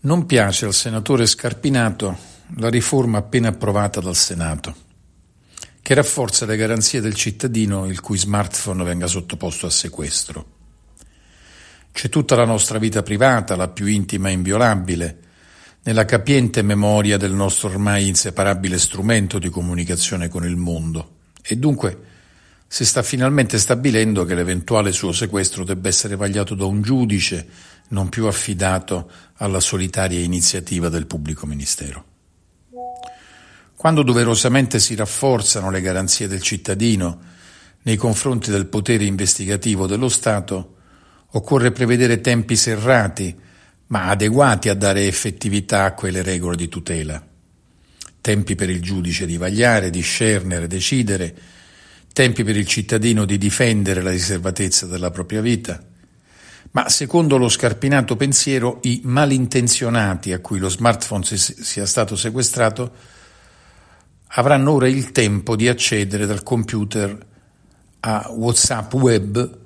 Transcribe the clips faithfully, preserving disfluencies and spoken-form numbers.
Non piace al senatore Scarpinato la riforma appena approvata dal Senato, che rafforza le garanzie del cittadino il cui smartphone venga sottoposto a sequestro. C'è tutta la nostra vita privata, la più intima e inviolabile, nella capiente memoria del nostro ormai inseparabile strumento di comunicazione con il mondo, e dunque si sta finalmente stabilendo che l'eventuale suo sequestro debba essere vagliato da un giudice, non più affidato alla solitaria iniziativa del pubblico ministero. Quando doverosamente si rafforzano le garanzie del cittadino nei confronti del potere investigativo dello Stato, occorre prevedere tempi serrati, ma adeguati a dare effettività a quelle regole di tutela. Tempi per il giudice di vagliare, discernere, decidere, tempi per il cittadino di difendere la riservatezza della propria vita. Ma secondo lo Scarpinato pensiero, i malintenzionati a cui lo smartphone sia stato sequestrato avranno ora il tempo di accedere dal computer a WhatsApp web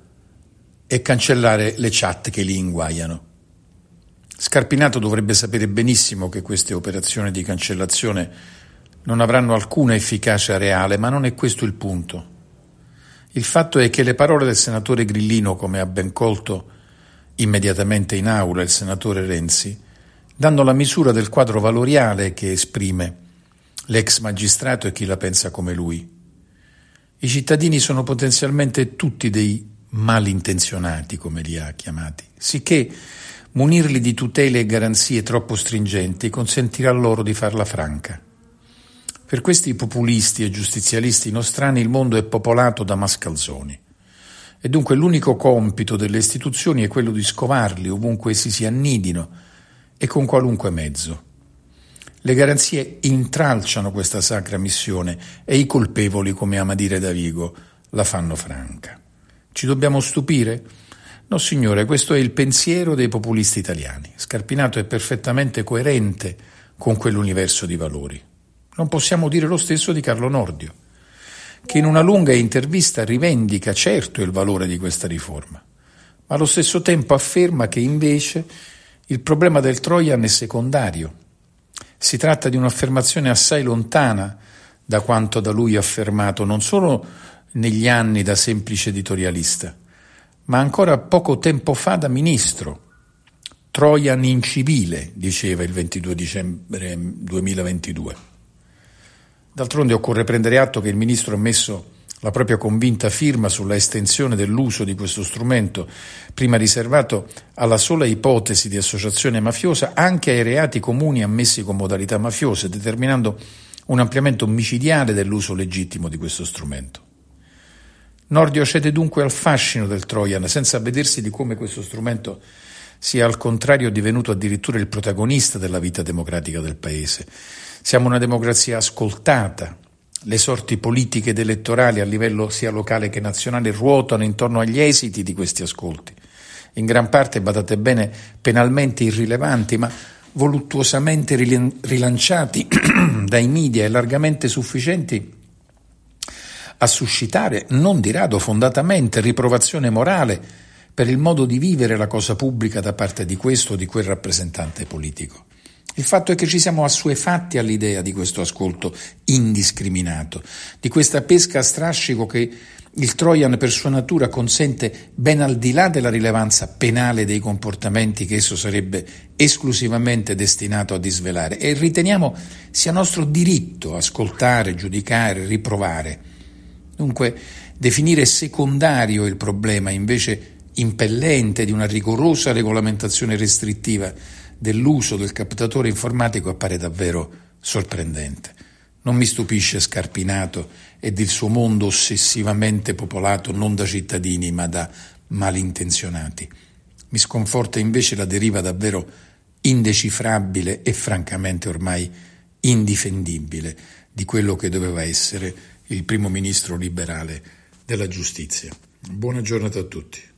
e cancellare le chat che li inguaiano. Scarpinato dovrebbe sapere benissimo che queste operazioni di cancellazione non avranno alcuna efficacia reale, ma non è questo il punto. Il fatto è che le parole del senatore Grillino, come ha ben colto immediatamente in aula il senatore Renzi, danno la misura del quadro valoriale che esprime l'ex magistrato e chi la pensa come lui. I cittadini sono potenzialmente tutti dei malintenzionati, come li ha chiamati, sicché munirli di tutele e garanzie troppo stringenti consentirà loro di farla franca. Per questi populisti e giustizialisti nostrani il mondo è popolato da mascalzoni. E dunque l'unico compito delle istituzioni è quello di scovarli ovunque essi si annidino e con qualunque mezzo. Le garanzie intralciano questa sacra missione e i colpevoli, come ama dire Davigo, la fanno franca. Ci dobbiamo stupire? No, signore, questo è il pensiero dei populisti italiani. Scarpinato è perfettamente coerente con quell'universo di valori. Non possiamo dire lo stesso di Carlo Nordio, che in una lunga intervista rivendica certo il valore di questa riforma, ma allo stesso tempo afferma che invece il problema del Trojan è secondario. Si tratta di un'affermazione assai lontana da quanto da lui affermato non solo negli anni da semplice editorialista, ma ancora poco tempo fa da ministro. Trojan incivile, diceva il ventidue dicembre duemilaventidue. D'altronde occorre prendere atto che il ministro ha messo la propria convinta firma sulla estensione dell'uso di questo strumento, prima riservato alla sola ipotesi di associazione mafiosa, anche ai reati comuni ammessi con modalità mafiose, determinando un ampliamento micidiale dell'uso legittimo di questo strumento. Nordio cede dunque al fascino del Trojan, senza avvedersi di come questo strumento sia al contrario divenuto addirittura il protagonista della vita democratica del Paese. Siamo una democrazia ascoltata. Le sorti politiche ed elettorali a livello sia locale che nazionale ruotano intorno agli esiti di questi ascolti, in gran parte, badate bene, penalmente irrilevanti, ma voluttuosamente rilanciati dai media e largamente sufficienti a suscitare, non di rado fondatamente, riprovazione morale per il modo di vivere la cosa pubblica da parte di questo o di quel rappresentante politico. Il fatto è che ci siamo assuefatti all'idea di questo ascolto indiscriminato, di questa pesca a strascico che il Trojan per sua natura consente ben al di là della rilevanza penale dei comportamenti che esso sarebbe esclusivamente destinato a disvelare, e riteniamo sia nostro diritto ascoltare, giudicare, riprovare. Dunque, definire secondario il problema invece impellente di una rigorosa regolamentazione restrittiva dell'uso del captatore informatico appare davvero sorprendente. Non mi stupisce Scarpinato ed il suo mondo ossessivamente popolato non da cittadini ma da malintenzionati. Mi sconforta invece la deriva davvero indecifrabile e francamente ormai indifendibile di quello che doveva essere il primo ministro liberale della giustizia. Buona giornata a tutti.